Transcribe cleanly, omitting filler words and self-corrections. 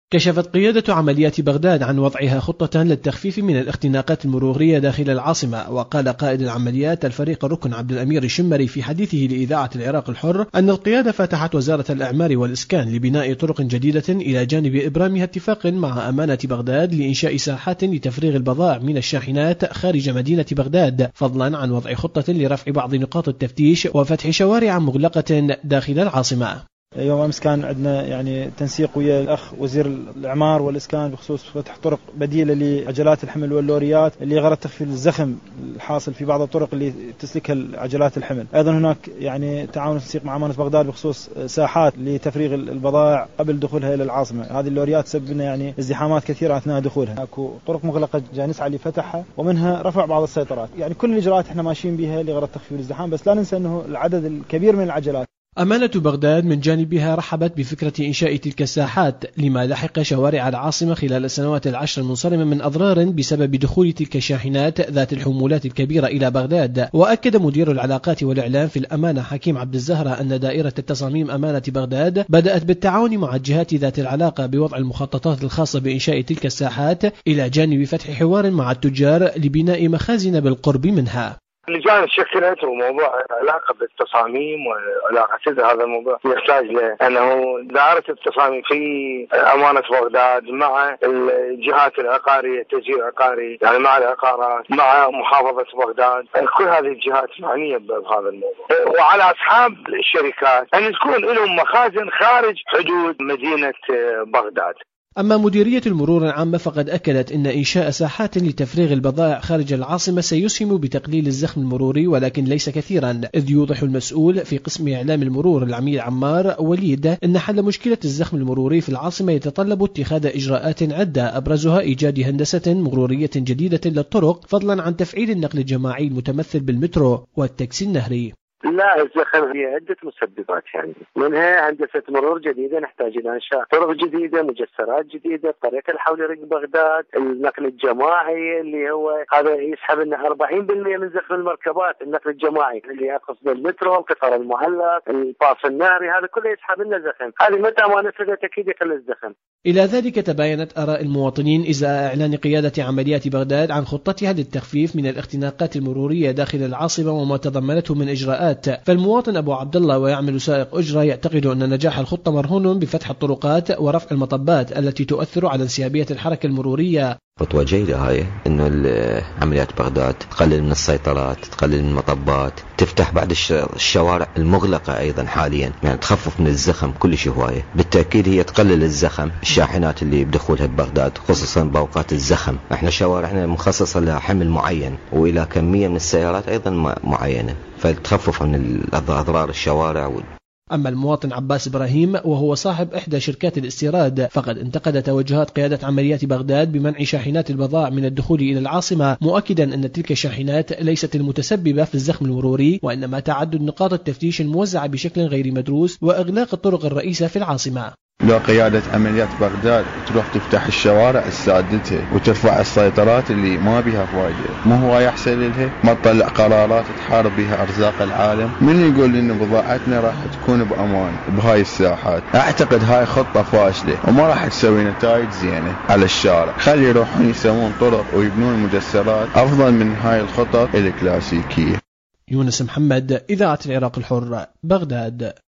كشفت قيادة عمليات بغداد عن وضعها خطة للتخفيف من الاختناقات المرورية داخل العاصمة. وقال قائد العمليات الفريق الركن عبد الأمير الشمري في حديثه لإذاعة العراق الحر أن القيادة فتحت وزارة الإعمار والإسكان لبناء طرق جديدة إلى جانب إبرامها اتفاق مع أمانة بغداد لإنشاء ساحات لتفريغ البضائع من الشاحنات خارج مدينة بغداد، فضلا عن وضع خطة لرفع بعض نقاط التفتيش وفتح شوارع مغلقة داخل العاصمة. يوم أمس كان عندنا تنسيق ويا الأخ وزير الإعمار والإسكان بخصوص فتح طرق بديلة لعجلات الحمل واللوريات اللي غرض تخفيف الزخم الحاصل في بعض الطرق اللي تسلكها عجلات الحمل. أيضا هناك تعاون وتنسيق مع أمانة بغداد بخصوص ساحات لتفريغ البضائع قبل دخولها إلى العاصمة. هذه اللوريات تسبب لنا ازدحامات كثيرة أثناء دخولها. أكو طرق مغلقة نسعى لفتحها ومنها رفع بعض السيطرات. كل الإجراءات احنا ماشيين بها لغرض تخفيف الازدحام، بس لا ننسى أنه العدد الكبير من العجلات. أمانة بغداد من جانبها رحبت بفكرة إنشاء تلك الساحات لما لحق شوارع العاصمة خلال السنوات العشر المنصرمة من أضرار بسبب دخول تلك الشاحنات ذات الحمولات الكبيرة إلى بغداد. وأكد مدير العلاقات والإعلام في الأمانة حكيم عبد الزهرة أن دائرة التصاميم أمانة بغداد بدأت بالتعاون مع الجهات ذات العلاقة بوضع المخططات الخاصة بإنشاء تلك الساحات إلى جانب فتح حوار مع التجار لبناء مخازن بالقرب منها. اللجان شكلت وموضوع علاقة بالتصاميم وعلاقة هذا الموضوع يحتاج لأنه دائرة التصاميم في أمانة بغداد مع الجهات العقارية، التسجيل العقاري يعني مع العقارات مع محافظة بغداد، كل هذه الجهات معنية بهذا الموضوع. وعلى أصحاب الشركات أن تكون لهم مخازن خارج حدود مدينة بغداد. أما مديرية المرور العامة فقد أكدت أن إنشاء ساحات لتفريغ البضائع خارج العاصمة سيسهم بتقليل الزخم المروري، ولكن ليس كثيرا، إذ يوضح المسؤول في قسم إعلام المرور العميد عمار وليد أن حل مشكلة الزخم المروري في العاصمة يتطلب اتخاذ إجراءات عدة، أبرزها إيجاد هندسة مرورية جديدة للطرق، فضلا عن تفعيل النقل الجماعي المتمثل بالمترو والتاكسي النهري. لا، الزخم هي عدة مسببات منها هندسة مرور جديدة، نحتاج إلى إنشاء طرق جديدة، مجسرات جديدة، الطريق الحول ريق بغداد، النقل الجماعي اللي هو هذا يسحب لنا 40% من زخم المركبات، النقل الجماعي اللي يقصد المترو، القطار المعلق، الباص النهري، هذا كله يسحب لنا زخم، هذه متى ما نفذت أكيد يقل الزخم. إلى ذلك تباينت آراء المواطنين إزاء إعلان قيادة عمليات بغداد عن خطتها للتخفيف من الاختناقات المرورية داخل العاصمة وما تضمنته من إجراءات. فالمواطن أبو عبد الله ويعمل سائق أجرة يعتقد أن نجاح الخطة مرهون بفتح الطرقات ورفع المطبات التي تؤثر على انسيابية الحركة المرورية. خطوة جيدة هاي، إنه عمليات بغداد تقلل من السيطرات، تقلل من المطبات، تفتح بعض الشوارع المغلقة أيضا حاليا، يعني تخفف من الزخم كل شيء هواية. بالتأكيد هي تقلل الزخم، الشاحنات اللي بدخولها ببغداد خصوصا بأوقات الزخم، احنا شوارعنا مخصصة لها حمل معين وإلى كمية من السيارات أيضا معينة، فتخفف من أضرار الشوارع. أما المواطن عباس إبراهيم وهو صاحب إحدى شركات الاستيراد فقد انتقد توجهات قيادة عمليات بغداد بمنع شاحنات البضائع من الدخول إلى العاصمة، مؤكدا أن تلك الشاحنات ليست المتسببة في الزخم المروري، وإنما تعدد نقاط التفتيش الموزعة بشكل غير مدروس وإغلاق الطرق الرئيسة في العاصمة. لو قيادة عمليات بغداد تروح تفتح الشوارع السادتها وترفع السيطرات اللي ما بها فايدة، مو هو يحصل لها؟ ما تطلع قرارات تحارب بها أرزاق العالم؟ من يقول إن بضاعتنا راح تكون بأمان بهاي الساحات؟ أعتقد هاي خطة فاشلة وما راح تسوي نتائج زينة على الشارع. خلي يروحون يسوون طرق ويبنون مجسرات أفضل من هاي الخطط الكلاسيكية. يونس محمد، إذاعة العراق الحر، بغداد.